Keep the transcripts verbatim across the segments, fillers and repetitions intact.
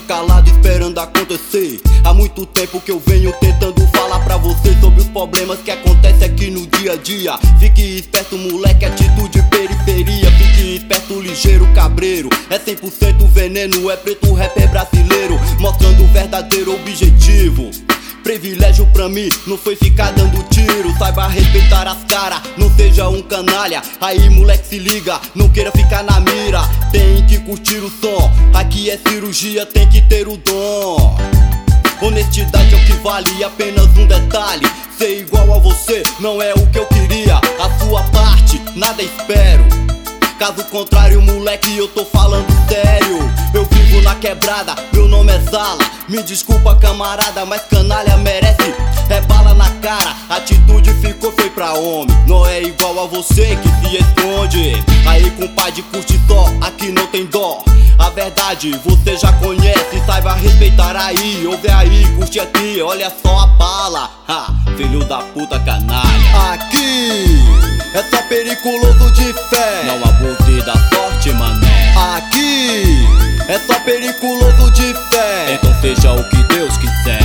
calado esperando acontecer. Há muito tempo que eu venho tentando falar pra você sobre os problemas que acontecem aqui no dia a dia. Fique esperto, moleque, atitude periferia. Fique esperto, ligeiro, cabreiro. É cem por cento veneno, é preto, rapper brasileiro, mostrando o verdadeiro objetivo. Privilégio pra mim não foi ficar dando tiro. Saiba respeitar as caras, não seja um canalha. Aí moleque se liga, não queira ficar na mira. Tem que curtir o som, aqui é cirurgia, tem que ter o dom. Honestidade é o que vale, apenas um detalhe: ser igual a você não é o que eu queria. A sua parte, nada espero. Caso contrário, moleque, eu tô falando sério. Eu vivo na quebrada, meu nome é Zala. Me desculpa, camarada, mas canalha merece é bala na cara. Atitude ficou feio pra homem, não é igual a você que se esconde. Aí, compadre, curte só, aqui não tem dó. A verdade você já conhece, saiba respeitar aí. Ouve aí, curte aqui, olha só a bala. Ha, filho da puta canalha. Aqui é só periculoso de fé, não abuse da sorte, mané. Aqui é só periculoso de fé, então seja o que Deus quiser.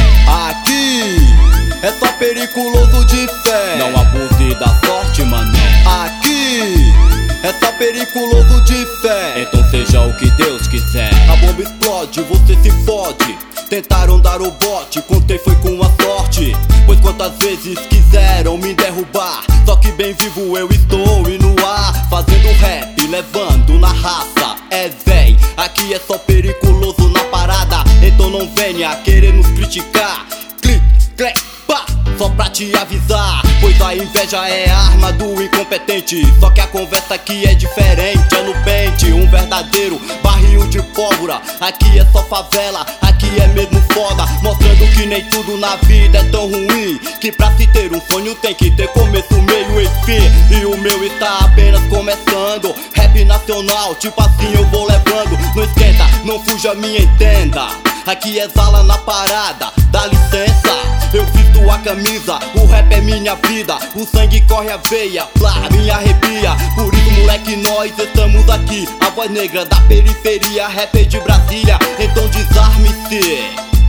Aqui é só periculoso de fé, não abuse da sorte, mané. Aqui é só periculoso de fé, então seja o que Deus quiser. A bomba explode, você se fode. Tentaram dar o bote, contei foi com a sorte. Pois quantas vezes quiseram me derrubar, só que bem vivo eu estou e no ar, fazendo rap, levando na raça. É véi, aqui é só periculoso na parada, então não venha querer nos criticar. Clique, clec, pá, só pra te avisar, pois a inveja é a arma do incompetente. Só que a conversa aqui é diferente, é no pente, um verdadeiro barril de pólvora. Aqui é só favela, aqui é mesmo foda, mostrando que nem tudo na vida é tão ruim. Que pra se ter um sonho tem que ter começo, meio e fim. E o meu está apenas começando. Rap nacional, tipo assim eu vou levando. Não esquenta, não fuja, me entenda. Aqui é Zala na parada, dá licença. Eu visto a camisa, o rap é minha vida. O sangue corre a veia, plá, me arrepia. Por isso, moleque, nós estamos aqui. A voz negra da periferia, rapper de Brasília, então desarme-se.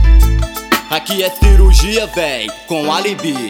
Aqui é cirurgia, véi, com alibi.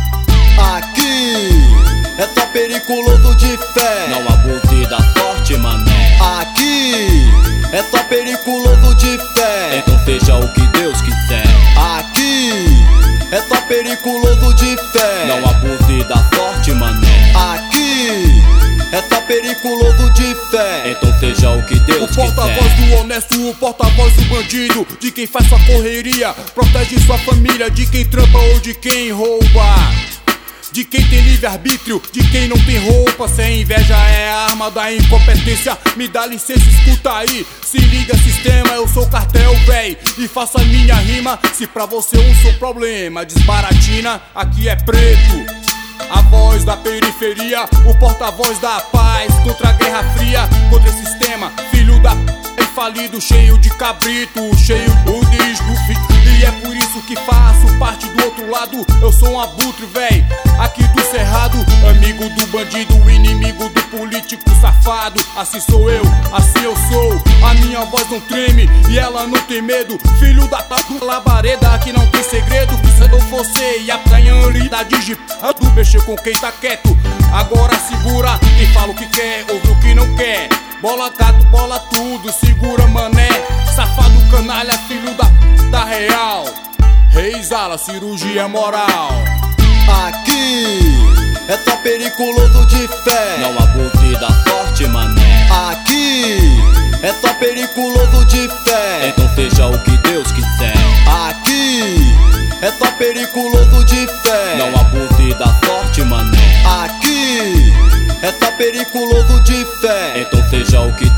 Aqui é só periculoso de fé, não abuse da sorte, mané. Aqui é só periculoso de fé, então seja o que Deus quiser. Aqui é só periculoso de fé, não abuse da sorte, mané. Aqui é só periculoso de fé, então seja o que Deus quiser. O porta-voz do honesto, o porta-voz do bandido, de quem faz sua correria, protege sua família, de quem trampa ou de quem rouba, de quem tem livre-arbítrio, de quem não tem roupa. Sem inveja é a arma da incompetência. Me dá licença, escuta aí, se liga sistema, eu sou cartel, véi, e faço a minha rima. Se pra você eu sou problema, desbaratina, aqui é preto. A voz da periferia, o porta-voz da paz, contra a guerra fria, contra esse sistema, filho da p... falido, cheio de cabrito, cheio do disco. E é por isso que faço parte do outro lado. Eu sou um abutre, véi, aqui do cerrado, amigo do bandido, inimigo do político safado. Assim sou eu, assim eu sou. A minha voz não treme e ela não tem medo. Filho da tatu labareda, aqui não tem segredo. Que se eu fosse e a pranhari da digi, tu mexeu com quem tá quieto. Agora segura e fala o que quer, ouve o que não quer. Bola gato, bola tudo, segura mané. Safado canalha, filho da da real. Rei Zala, cirurgia moral. Aqui é só periculoso de fé, não abuse da sorte, mané. Aqui é só periculoso de fé, então seja o que Deus quiser. Aqui é só periculoso de fé, não abuse da sorte, mané. Aqui é só periculoso de fé, então seja o que